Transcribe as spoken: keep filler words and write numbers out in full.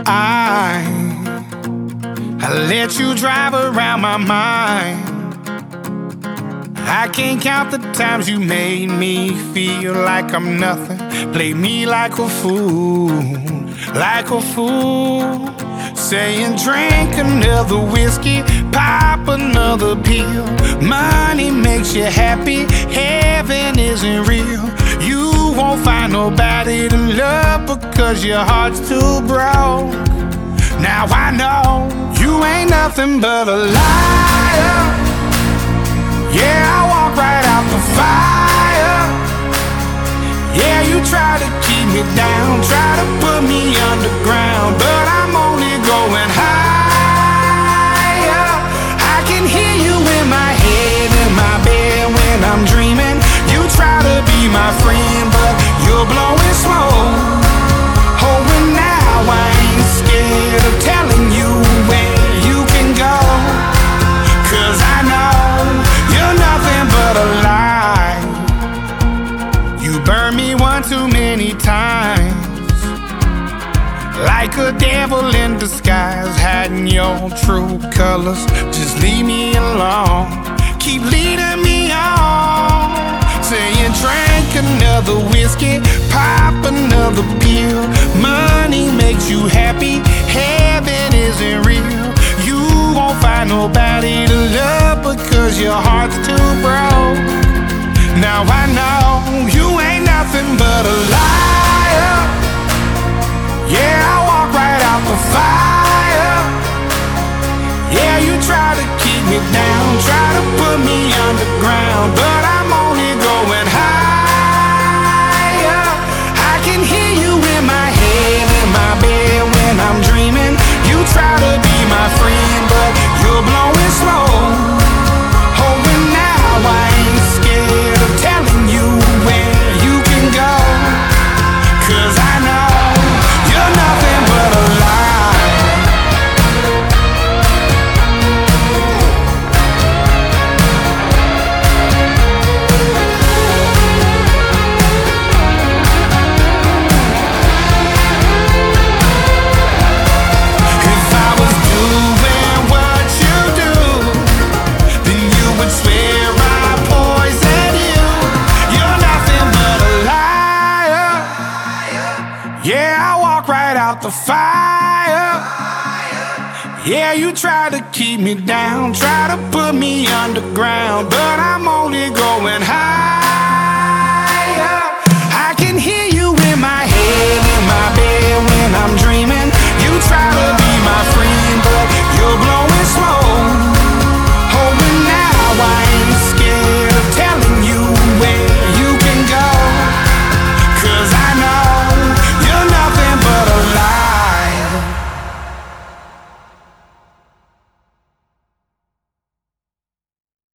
I, I let you drive around my mind. I can't count the times you made me feel like I'm nothing. Play me like a fool, like a fool. Saying drink another whiskey, pop another pill. Money makes you happy, heaven isn't real. You won't find nobody to love because your heart's too broke. Now I know you ain't nothing but a liar. Yeah, I walk right out the fire. Yeah, you try to keep me down, try to put me underground, but I'm only going higher. I can hear you in my head, in my bed when I'm dreaming. You try to be my friend, but you're blowing smoke. Oh, and now I ain't scared of telling you where you can go, 'cause I know you're nothing but a lie. You burned me one too many times, like a devil in disguise, hiding your true colors. Just leave me alone, keep leading me on. Saying drink another whiskey, pop another pill. Money makes you happy, heaven isn't real. You won't find nobody to love because your heart's too broke. Now I know you ain't nothing but a liar. Yeah, I walk right out the fire. Yeah, you try to keep me down, try to put me underground, but I'm only going higher. I can hear you in my head, in my bed when I'm dreaming. You try to be my friend, but you're blowing smoke. Oh, and now I ain't scared of telling you where you can go, 'cause I know you're nothing but a lie. If I was doing what you do, then you would swear I poisoned you. You're nothing but a liar. Yeah, I walk right out the fire. Yeah, you try to keep me down, try to put me underground, but I'm only going high.